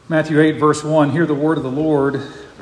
Matthew 8, verse 1, hear the word of the Lord.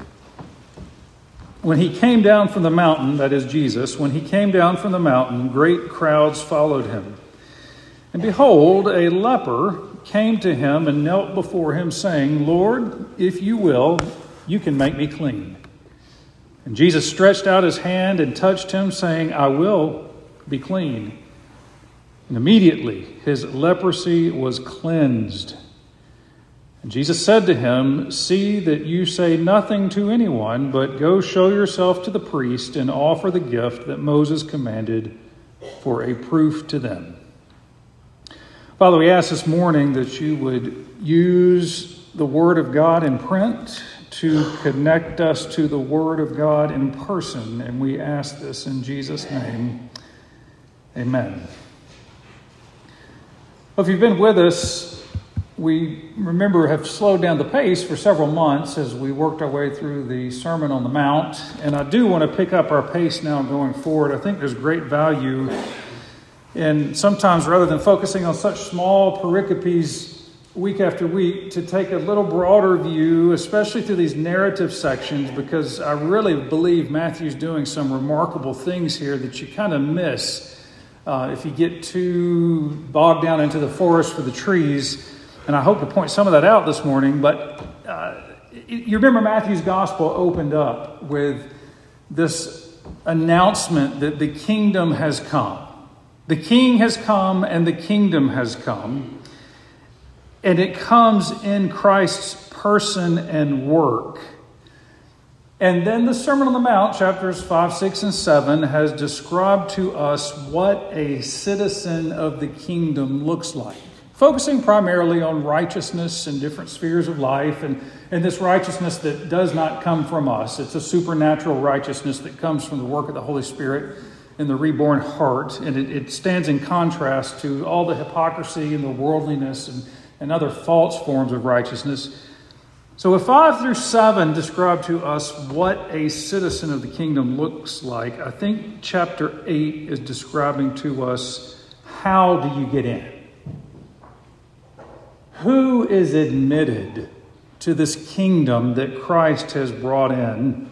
When he came down from the mountain, that is Jesus, when he came down from the mountain, great crowds followed him. And behold, a leper came to him and knelt before him, saying, Lord, if you will, you can make me clean. And Jesus stretched out his hand and touched him, saying, I will be clean. And immediately his leprosy was cleansed. And Jesus said to him, see that you say nothing to anyone, but go show yourself to the priest and offer the gift that Moses commanded for a proof to them. Father, we ask this morning that you would use the Word of God in print to connect us to the Word of God in person. And we ask this in Jesus' name. Amen. Well, if you've been with us, we have slowed down the pace for several months as we worked our way through the Sermon on the Mount. And I do want to pick up our pace now going forward. I think there's great value in sometimes, rather than focusing on such small pericopes week after week, to take a little broader view, especially through these narrative sections, because I really believe Matthew's doing some remarkable things here that you kind of miss if you get too bogged down into the forest for the trees. And I hope to point some of that out this morning. But you remember Matthew's gospel opened up with this announcement that the kingdom has come. The king has come and the kingdom has come. And it comes in Christ's person and work. And then the Sermon on the Mount, chapters 5, 6, and 7, has described to us what a citizen of the kingdom looks like, focusing primarily on righteousness in different spheres of life, and this righteousness that does not come from us. It's a supernatural righteousness that comes from the work of the Holy Spirit in the reborn heart, and it stands in contrast to all the hypocrisy and the worldliness and other false forms of righteousness. So if 5 through 7 describe to us what a citizen of the kingdom looks like, I think chapter 8 is describing to us, how do you get in? Who is admitted to this kingdom that Christ has brought in?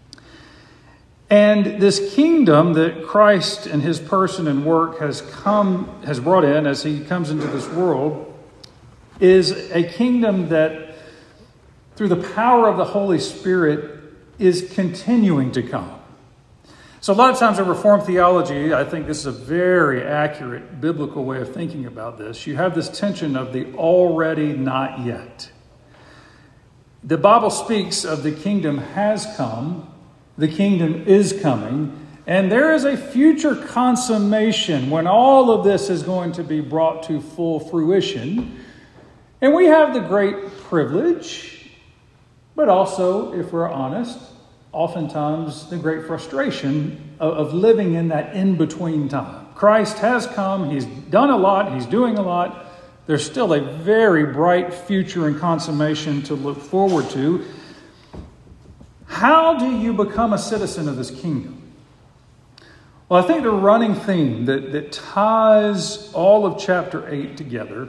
And this kingdom that Christ and his person and work has brought in as he comes into this world is a kingdom that, through the power of the Holy Spirit, is continuing to come. So a lot of times in Reformed theology, I think this is a very accurate biblical way of thinking about this. You have this tension of the already, not yet. The Bible speaks of the kingdom has come, the kingdom is coming, and there is a future consummation when all of this is going to be brought to full fruition. And we have the great privilege, but also, if we're honest, oftentimes the great frustration of living in that in-between time. Christ has come, he's done a lot, he's doing a lot. There's still a very bright future and consummation to look forward to. How do you become a citizen of this kingdom? Well, I think the running theme that ties all of chapter 8 together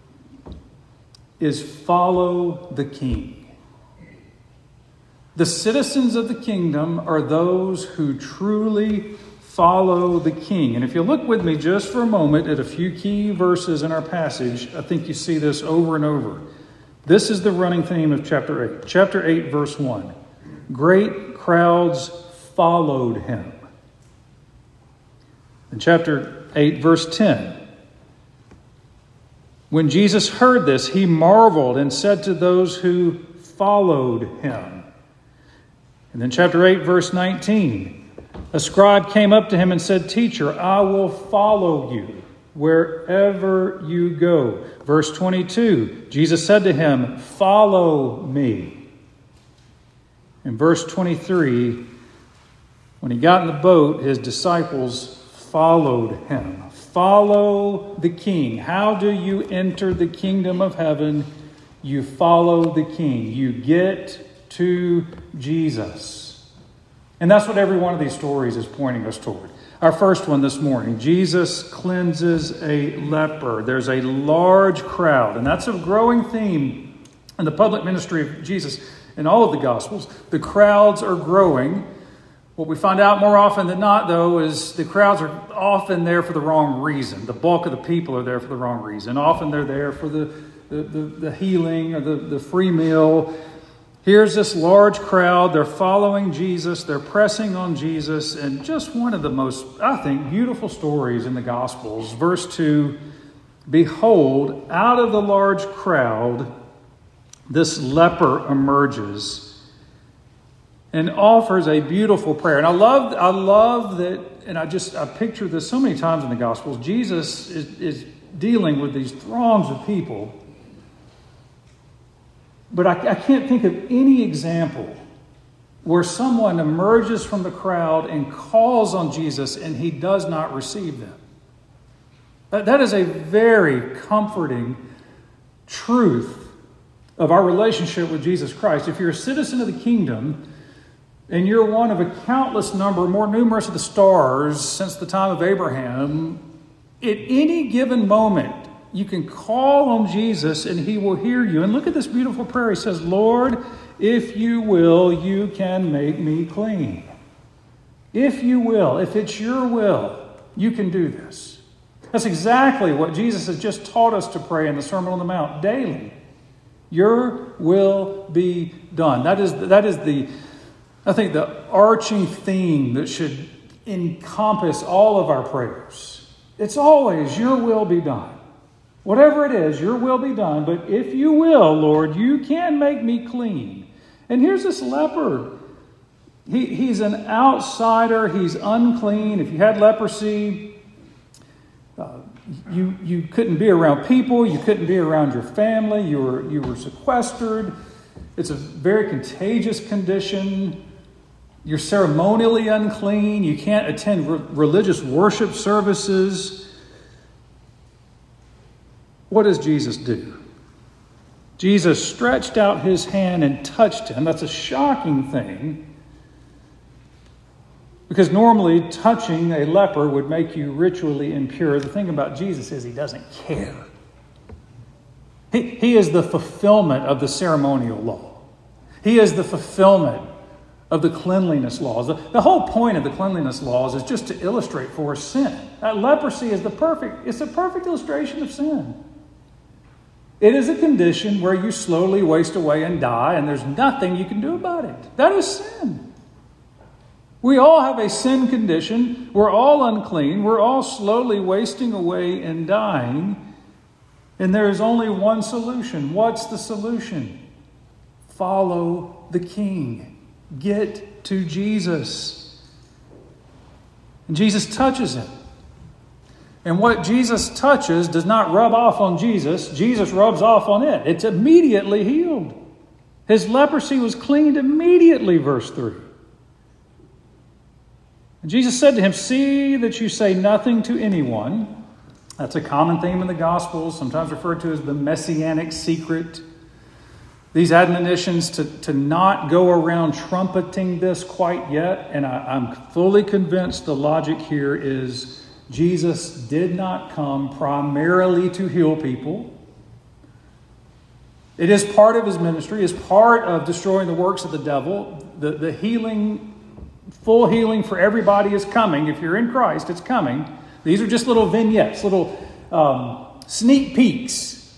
is follow the king. The citizens of the kingdom are those who truly follow the king. And if you look with me just for a moment at a few key verses in our passage, I think you see this over and over. This is the running theme of chapter 8. Chapter 8, verse 1. Great crowds followed him. In chapter 8, verse 10. When Jesus heard this, he marveled and said to those who followed him. And then chapter 8, verse 19. A scribe came up to him and said, Teacher, I will follow you wherever you go. Verse 22, Jesus said to him, Follow me. In verse 23, when he got in the boat, his disciples followed him. Follow the king. How do you enter the kingdom of heaven? You follow the king. You get to Jesus. And that's what every one of these stories is pointing us toward. Our first one this morning, Jesus cleanses a leper. There's a large crowd, and that's a growing theme In the public ministry of Jesus in all of the Gospels, the crowds are growing. What we find out more often than not, though, is the crowds are often there for the wrong reason. The bulk of the people are there for the wrong reason. Often they're there for the healing or the free meal. Here's this large crowd. They're following Jesus. They're pressing on Jesus. And just one of the most, I think, beautiful stories in the Gospels. Verse 2, behold, out of the large crowd, this leper emerges and offers a beautiful prayer. And I love that, and I picture this so many times in the Gospels. Jesus is dealing with these throngs of people. But I can't think of any example where someone emerges from the crowd and calls on Jesus and he does not receive them. That is a very comforting truth of our relationship with Jesus Christ. If you're a citizen of the kingdom and you're one of a countless number, more numerous of the stars since the time of Abraham, at any given moment, you can call on Jesus and he will hear you. And look at this beautiful prayer. He says, Lord, if you will, you can make me clean. If you will, if it's your will, you can do this. That's exactly what Jesus has just taught us to pray in the Sermon on the Mount daily. Your will be done. That is the arching theme that should encompass all of our prayers. It's always, your will be done. Whatever it is, your will be done. But if you will, Lord, you can make me clean. And here's this leper. He's an outsider. He's unclean. If you had leprosy, you couldn't be around people. You couldn't be around your family. You were sequestered. It's a very contagious condition. You're ceremonially unclean. You can't attend religious worship services. What does Jesus do? Jesus stretched out his hand and touched him. That's a shocking thing, because normally touching a leper would make you ritually impure. The thing about Jesus is he doesn't care. He is the fulfillment of the ceremonial law. He is the fulfillment of the cleanliness laws. The whole point of the cleanliness laws is just to illustrate for us sin. Leprosy is it's a perfect illustration of sin. It is a condition where you slowly waste away and die, and there's nothing you can do about it. That is sin. We all have a sin condition. We're all unclean. We're all slowly wasting away and dying. And there is only one solution. What's the solution? Follow the King. Get to Jesus. And Jesus touches him. And what Jesus touches does not rub off on Jesus. Jesus rubs off on it. It's immediately healed. His leprosy was cleaned immediately, verse 3. And Jesus said to him, see that you say nothing to anyone. That's a common theme in the Gospels, sometimes referred to as the messianic secret. These admonitions to not go around trumpeting this quite yet. And I'm fully convinced the logic here is Jesus did not come primarily to heal people. It is part of his ministry, is part of destroying the works of the devil. The healing, full healing for everybody is coming. If you're in Christ, it's coming. These are just little vignettes, little sneak peeks.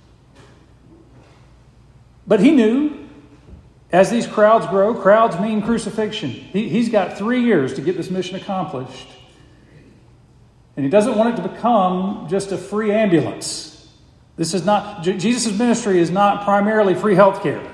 But he knew, as these crowds grow, crowds mean crucifixion. He's got 3 years to get this mission accomplished. And he doesn't want it to become just a free ambulance. This is not, Jesus' ministry is not primarily free health care.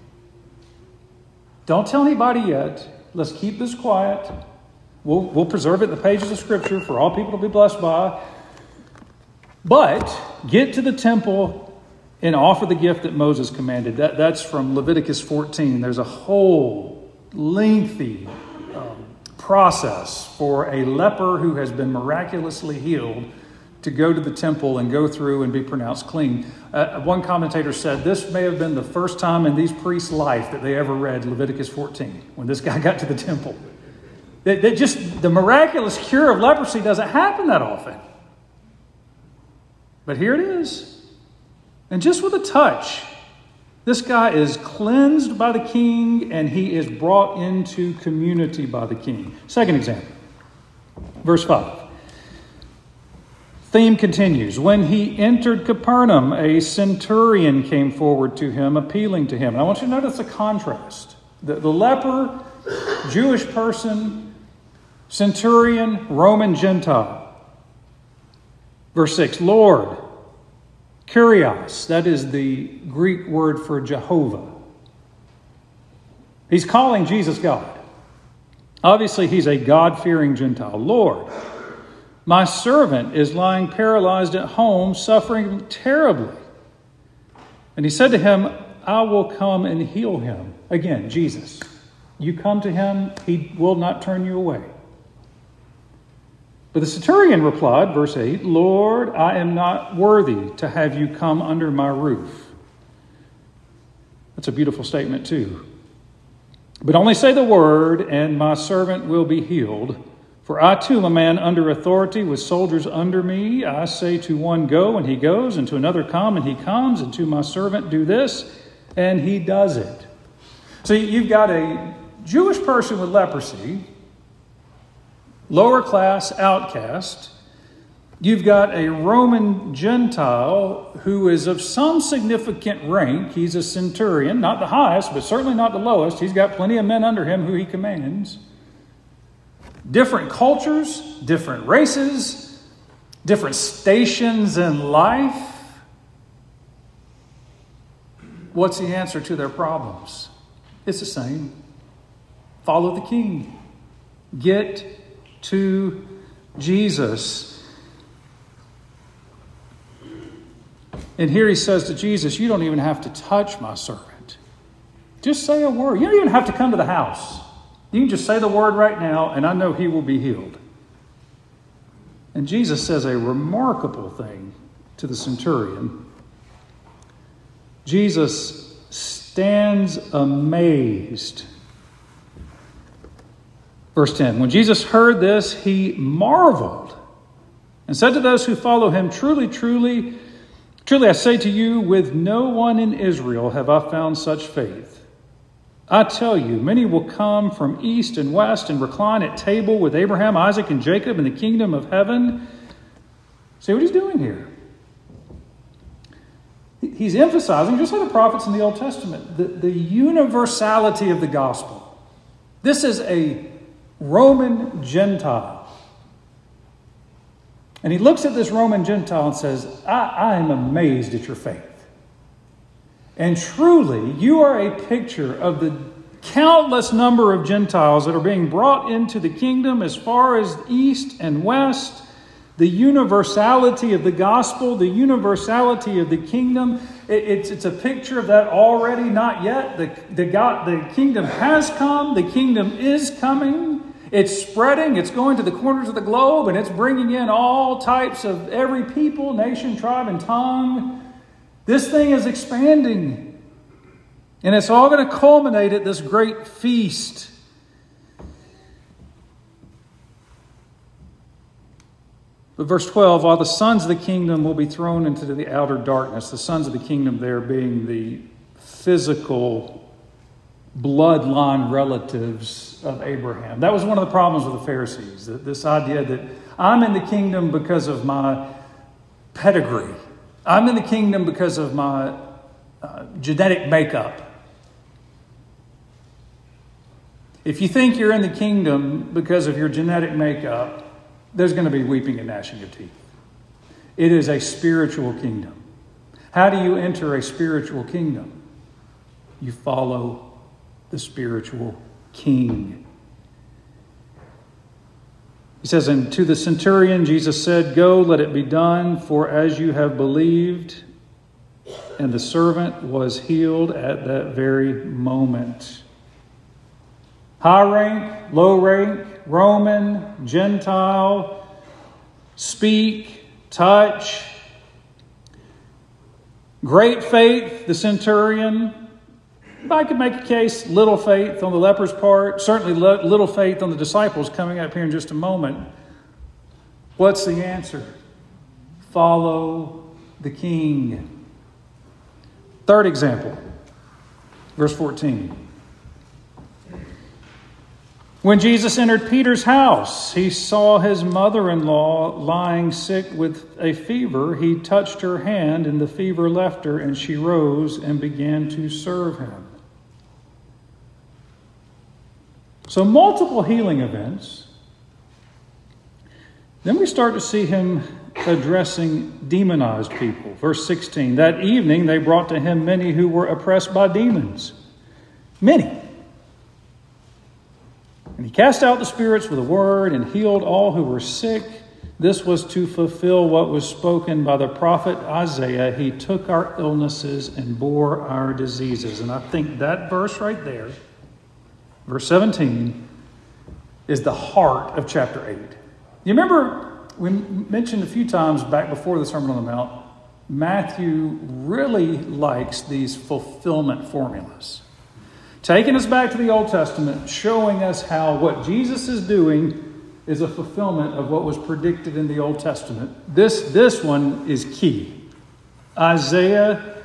Don't tell anybody yet. Let's keep this quiet. We'll preserve it in the pages of Scripture for all people to be blessed by. But get to the temple and offer the gift that Moses commanded. That's from Leviticus 14. There's a whole lengthy process for a leper who has been miraculously healed to go to the temple and go through and be pronounced clean. One commentator said this may have been the first time in these priests' life that they ever read Leviticus 14, when this guy got to the temple. That just the miraculous cure of leprosy doesn't happen that often. But here it is. And just with a touch, This guy is cleansed by the king, and he is brought into community by the king. Second example, verse 5. Theme continues. When he entered Capernaum, a centurion came forward to him, appealing to him. And I want you to notice the contrast. The leper, Jewish person, centurion, Roman Gentile. Verse 6, Lord, Kyrios, that is the Greek word for Jehovah. He's calling Jesus God. Obviously, he's a God-fearing Gentile. Lord, my servant is lying paralyzed at home, suffering terribly. And he said to him, I will come and heal him. Again, Jesus. You come to him, he will not turn you away. But the centurion replied, verse 8, Lord, I am not worthy to have you come under my roof. That's a beautiful statement too. But only say the word, and my servant will be healed. For I too am a man under authority with soldiers under me. I say to one, go, and he goes, and to another, come, and he comes, and to my servant, do this, and he does it. So you've got a Jewish person with leprosy, lower class outcast. You've got a Roman Gentile who is of some significant rank. He's a centurion, not the highest, but certainly not the lowest. He's got plenty of men under him who he commands. Different cultures, different races, different stations in life. What's the answer to their problems? It's the same. Follow the king. Get to Jesus. And here he says to Jesus, you don't even have to touch my servant. Just say a word. You don't even have to come to the house. You can just say the word right now, and I know he will be healed. And Jesus says a remarkable thing to the centurion. Jesus stands amazed. Verse 10, when Jesus heard this, he marveled and said to those who follow him, truly, truly, truly I say to you, with no one in Israel have I found such faith. I tell you, many will come from east and west and recline at table with Abraham, Isaac, and Jacob in the kingdom of heaven. See what he's doing here? He's emphasizing, just like the prophets in the Old Testament, the universality of the gospel. This is a Roman Gentile. And he looks at this Roman Gentile and says, I am amazed at your faith. And truly, you are a picture of the countless number of Gentiles that are being brought into the kingdom as far as east and west. The universality of the gospel, the universality of the kingdom. It's a picture of that already, not yet. The kingdom has come. The kingdom is coming. It's spreading. It's going to the corners of the globe, and it's bringing in all types of every people, nation, tribe, and tongue. This thing is expanding. And it's all going to culminate at this great feast. But verse 12, while the sons of the kingdom will be thrown into the outer darkness, the sons of the kingdom there being the physical bloodline relatives of Abraham. That was one of the problems with the Pharisees, this idea that I'm in the kingdom because of my pedigree. I'm in the kingdom because of my genetic makeup. If you think you're in the kingdom because of your genetic makeup, there's going to be weeping and gnashing of teeth. It is a spiritual kingdom. How do you enter a spiritual kingdom? You follow the spiritual king. He says, and to the centurion, Jesus said, go, let it be done, for as you have believed. And the servant was healed at that very moment. High rank, low rank, Roman, Gentile, speak, touch. Great faith, the centurion. I could make a case, little faith on the leper's part. Certainly little faith on the disciples coming up here in just a moment. What's the answer? Follow the king. Third example. Verse 14. When Jesus entered Peter's house, he saw his mother-in-law lying sick with a fever. He touched her hand, and the fever left her, and she rose and began to serve him. So multiple healing events. Then we start to see him addressing demonized people. Verse 16, that evening they brought to him many who were oppressed by demons. Many. And he cast out the spirits with a word and healed all who were sick. This was to fulfill what was spoken by the prophet Isaiah. He took our illnesses and bore our diseases. And I think that verse right there, verse 17, is the heart of chapter 8. You remember, we mentioned a few times back before the Sermon on the Mount, Matthew really likes these fulfillment formulas. Taking us back to the Old Testament, showing us how what Jesus is doing is a fulfillment of what was predicted in the Old Testament. This one is key. Isaiah,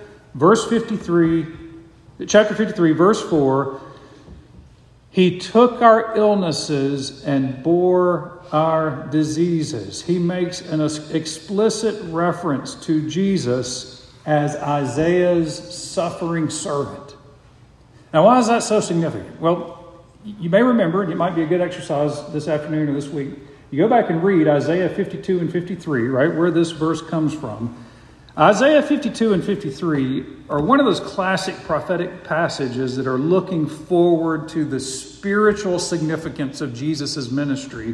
chapter 53, verse 4, he took our illnesses and bore our diseases. He makes an explicit reference to Jesus as Isaiah's suffering servant. Now, why is that so significant? Well, you may remember, and it might be a good exercise this afternoon or this week, you go back and read Isaiah 52 and 53, right, where this verse comes from. Isaiah 52 and 53 are one of those classic prophetic passages that are looking forward to the spiritual significance of Jesus' ministry.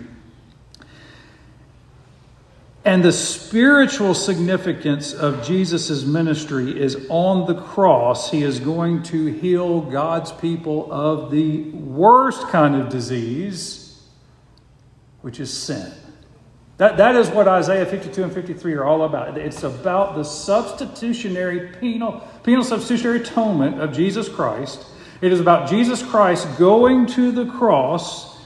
And the spiritual significance of Jesus' ministry is on the cross. He is going to heal God's people of the worst kind of disease, which is sin. That is what Isaiah 52 and 53 are all about. It's about the substitutionary, penal substitutionary atonement of Jesus Christ. It is about Jesus Christ going to the cross,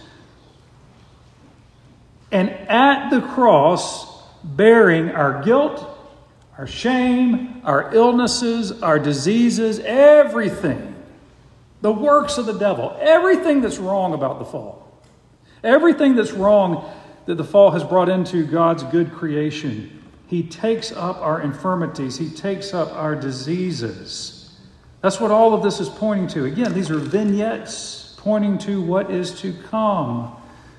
and at the cross, bearing our guilt, our shame, our illnesses, our diseases, everything. The works of the devil. Everything that's wrong about the fall. Everything that's wrong that the fall has brought into God's good creation. He takes up our infirmities. He takes up our diseases. That's what all of this is pointing to. Again, these are vignettes pointing to what is to come.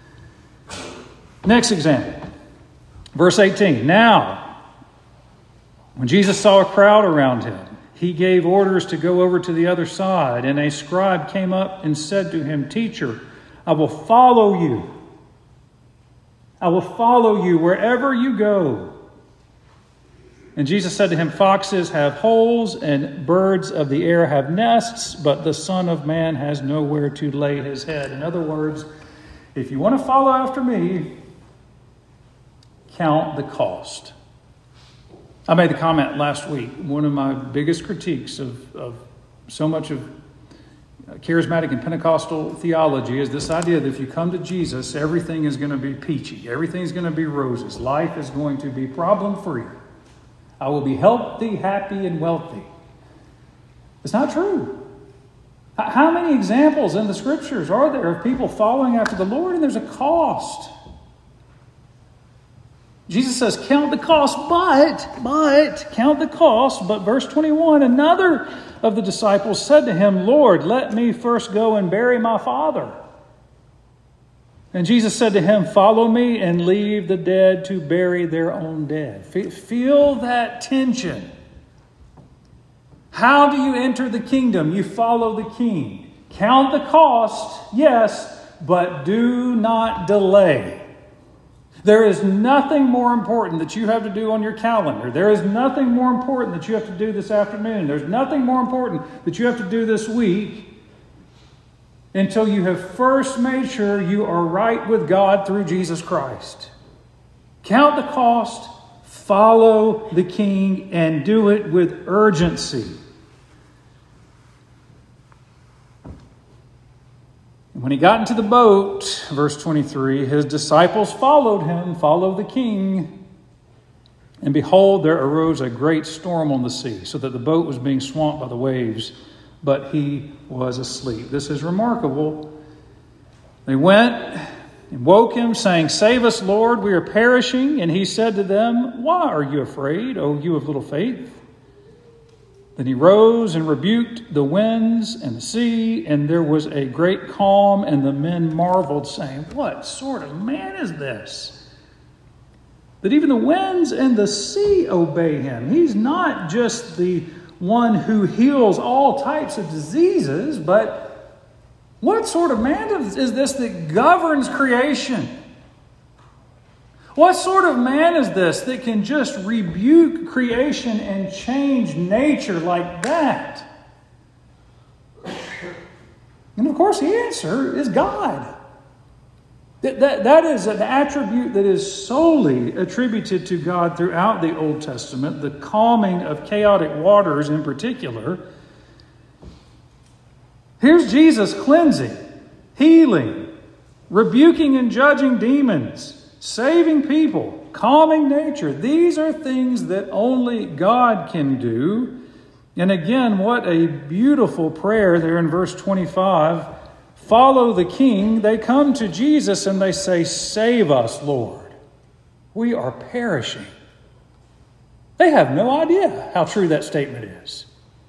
Next example. Verse 18, now, when Jesus saw a crowd around him, he gave orders to go over to the other side, and a scribe came up and said to him, Teacher, I will follow you. I will follow you wherever you go. And Jesus said to him, Foxes have holes, and birds of the air have nests, but the Son of Man has nowhere to lay his head. In other words, if you want to follow after me, count the cost. I made the comment last week. One of my biggest critiques of so much of charismatic and Pentecostal theology is this idea that if you come to Jesus, everything is going to be peachy. Everything is going to be roses. Life is going to be problem-free. I will be healthy, happy, and wealthy. It's not true. How many examples in the Scriptures are there of people following after the Lord, and there's a cost? Jesus says, count the cost, but, count the cost. But verse 21, another of the disciples said to him, Lord, let me first go and bury my father. And Jesus said to him, follow me and leave the dead to bury their own dead. Feel that tension. How do you enter the kingdom? You follow the king. Count the cost, yes, but do not delay. There is nothing more important that you have to do on your calendar. There is nothing more important that you have to do this afternoon. There's nothing more important that you have to do this week until you have first made sure you are right with God through Jesus Christ. Count the cost, follow the King, and do it with urgency. When he got into the boat, verse 23, his disciples followed him, followed the king. And behold, there arose a great storm on the sea, so that the boat was being swamped by the waves. but he was asleep. This is remarkable. They went and woke him, saying, "Save us, Lord, we are perishing." And he said to them, "Why are you afraid, O you of little faith?" Then he rose and rebuked the winds and the sea, and there was a great calm, and the men marveled, saying, "What sort of man is this, that even the winds and the sea obey him?" He's not just the one who heals all types of diseases, but what sort of man is this that governs creation? What sort of man is this that can just rebuke creation and change nature like that? And of course, the answer is God. That is an attribute that is solely attributed to God throughout the Old Testament, the calming of chaotic waters in particular. Here's Jesus cleansing, healing, rebuking and judging demons, saving people, calming nature. These are things that only God can do. And again, what a beautiful prayer there in verse 25. Follow the King. They come to Jesus and they say, "Save us, Lord. We are perishing." They have no idea how true that statement is.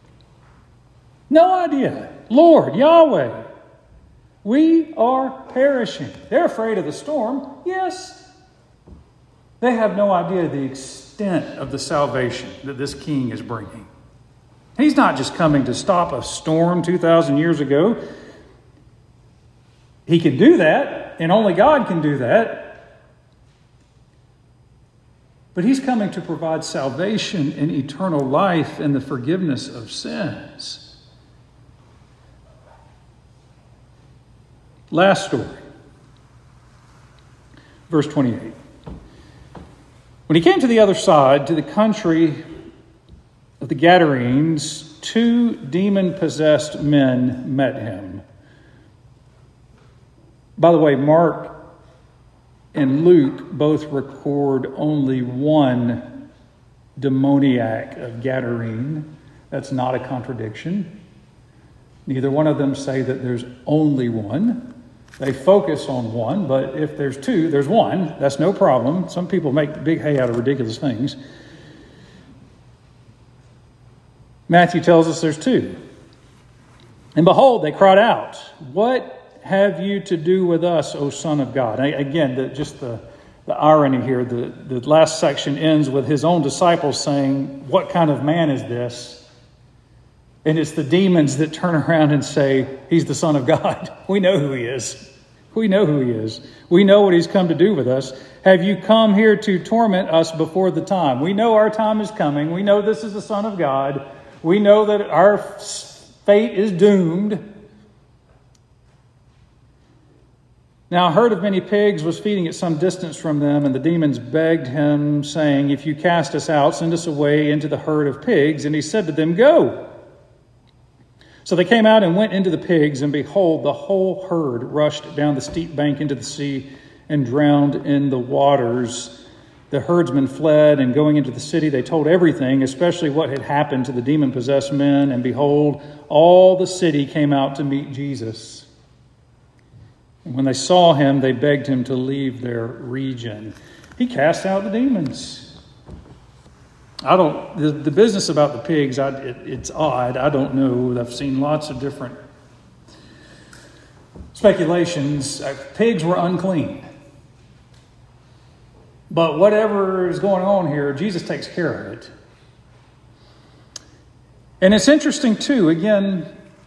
No idea. Lord, Yahweh, we are perishing. They're afraid of the storm. Yes. They have no idea the extent of the salvation that this king is bringing. He's not just coming to stop a storm 2,000 years ago. He can do that, and only God can do that. But he's coming to provide salvation and eternal life and the forgiveness of sins. Last story. Verse 28. When he came to the other side, to the country of the Gadarenes, 2 demon-possessed men met him. By the way, Mark and Luke both record only one demoniac of Gadarene. That's not a contradiction. Neither one of them say that there's only one. They focus on one, but if there's 2, there's one. That's no problem. Some people make big hay out of ridiculous things. Matthew tells us there's 2. And behold, they cried out, "What have you to do with us, O Son of God?" Again, the irony here, the last section ends with his own disciples saying, "What kind of man is this?" And it's the demons that turn around and say, "He's the Son of God." We know who he is. We know who he is. We know what he's come to do with us. Have you come here to torment us before the time? We know our time is coming. We know this is the Son of God. We know that our fate is doomed. Now a herd of many pigs was feeding at some distance from them, and the demons begged him, saying, "If you cast us out, send us away into the herd of pigs." And he said to them, "Go." So they came out and went into the pigs, and behold, the whole herd rushed down the steep bank into the sea and drowned in the waters. The herdsmen fled, and going into the city, they told everything, especially what had happened to the demon-possessed men. And behold, all the city came out to meet Jesus. And when they saw him, they begged him to leave their region. He cast out the demons. The business about the pigs, it's odd. I don't know. I've seen lots of different speculations. Pigs were unclean. But whatever is going on here, Jesus takes care of it. And it's interesting too, again,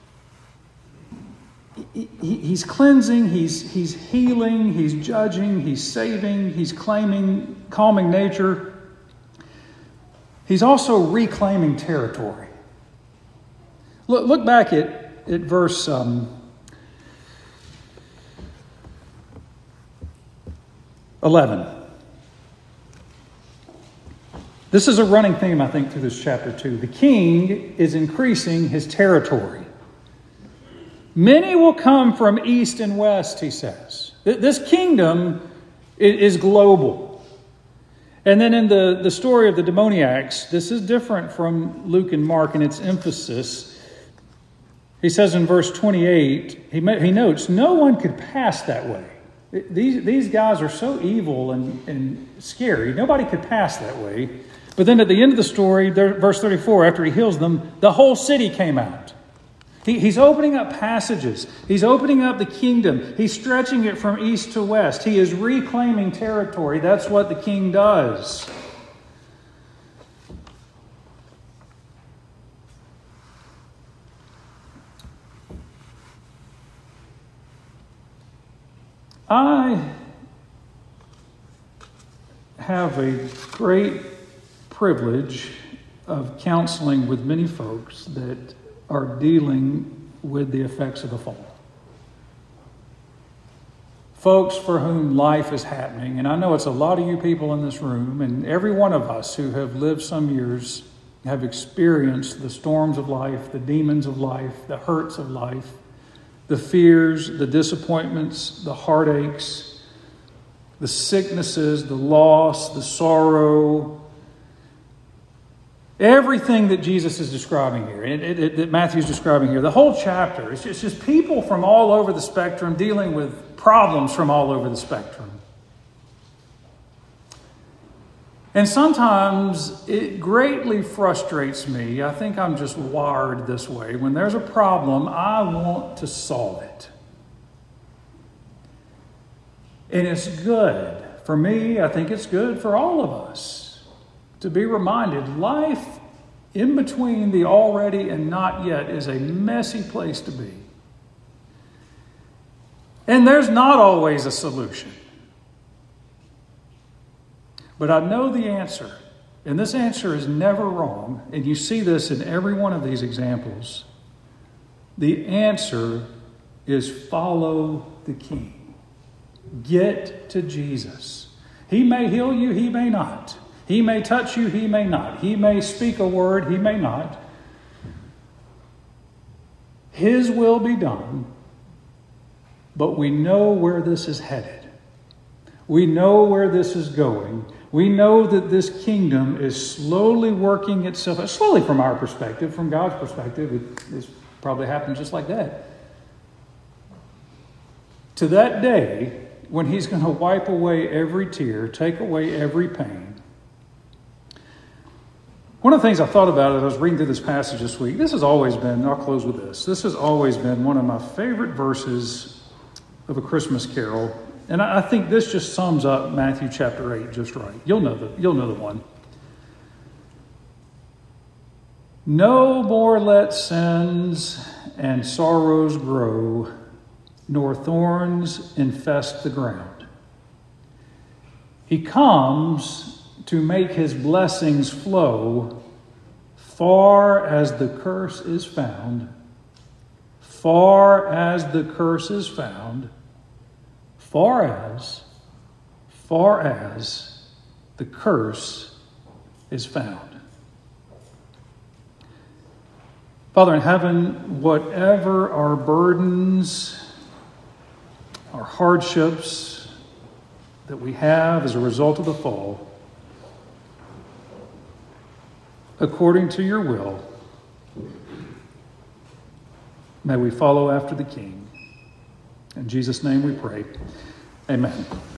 he's cleansing, he's healing, he's judging, he's saving, he's calming nature. He's also reclaiming territory. Look back at verse 11. This is a running theme, I think, through this chapter too. The king is increasing his territory. Many will come from east and west, he says. This kingdom is global. And then in the story of the demoniacs, this is different from Luke and Mark in its emphasis. He says in verse 28, he notes, no one could pass that way. These guys are so evil and scary. Nobody could pass that way. But then at the end of the story, verse 34, after he heals them, the whole city came out. He's opening up passages. He's opening up the kingdom. He's stretching it from east to west. He is reclaiming territory. That's what the king does. I have a great privilege of counseling with many folks that are dealing with the effects of the fall. Folks for whom life is happening, and I know it's a lot of you people in this room, and every one of us who have lived some years have experienced the storms of life, the demons of life, the hurts of life, the fears, the disappointments, the heartaches, the sicknesses, the loss, the sorrow, everything that Jesus is describing here, that Matthew's describing here, the whole chapter, it's just people from all over the spectrum dealing with problems from all over the spectrum. And sometimes it greatly frustrates me. I think I'm just wired this way. When there's a problem, I want to solve it. And it's good. For me, I think it's good for all of us to be reminded life in between the already and not yet is a messy place to be. And there's not always a solution. But I know the answer, and this answer is never wrong, and you see this in every one of these examples. The answer is follow the King. Get to Jesus. He may heal you, he may not. He may touch you, he may not. He may speak a word, he may not. His will be done, but we know where this is headed. We know where this is going. We know that this kingdom is slowly working itself, slowly from our perspective, from God's perspective, it's probably happened just like that. To that day when he's going to wipe away every tear, take away every pain. One of the things I thought about as I was reading through this passage this week, this has always been, I'll close with this, this has always been one of my favorite verses of A Christmas Carol. And I think this just sums up Matthew chapter 8 just right. You'll know the one. No more let sins and sorrows grow, nor thorns infest the ground. He comes to make his blessings flow far as the curse is found, far as the curse is found, far as the curse is found. Father in heaven, whatever our burdens, our hardships that we have as a result of the fall, according to your will, may we follow after the King. In Jesus' name we pray. Amen.